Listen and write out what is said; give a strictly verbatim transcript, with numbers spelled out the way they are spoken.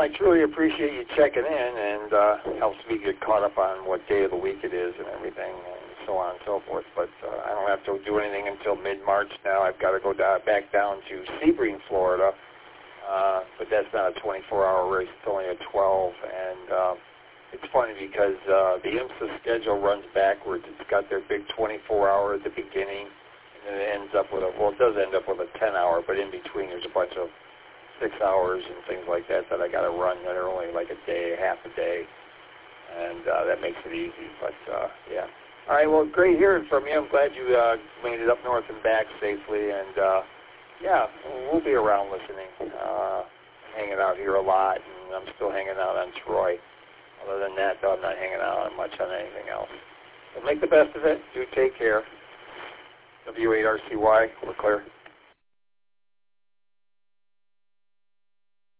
I truly appreciate you checking in, and uh, helps me get caught up on what day of the week it is and everything, and so on and so forth. But uh, I don't have to do anything until mid-March now. I've got to go down, back down to Sebring, Florida, uh, but that's not a twenty-four hour race. It's only a twelve, and uh, it's funny because uh, the IMSA schedule runs backwards. It's got their big twenty-four hour at the beginning, and then it ends up with a, well, it does end up with a ten hour, but in between there's a bunch of six hours and things like that that I got to run that are only like a day, half a day, and uh, that makes it easy. But uh, yeah, all right. Well, great hearing from you. I'm glad you uh, made it up north and back safely, and uh, yeah, we'll be around listening, uh, hanging out here a lot, and I'm still hanging out on Troy. Other than that, though, I'm not hanging out on much on anything else. So make the best of it. Do take care. W eight R C Y, we're clear.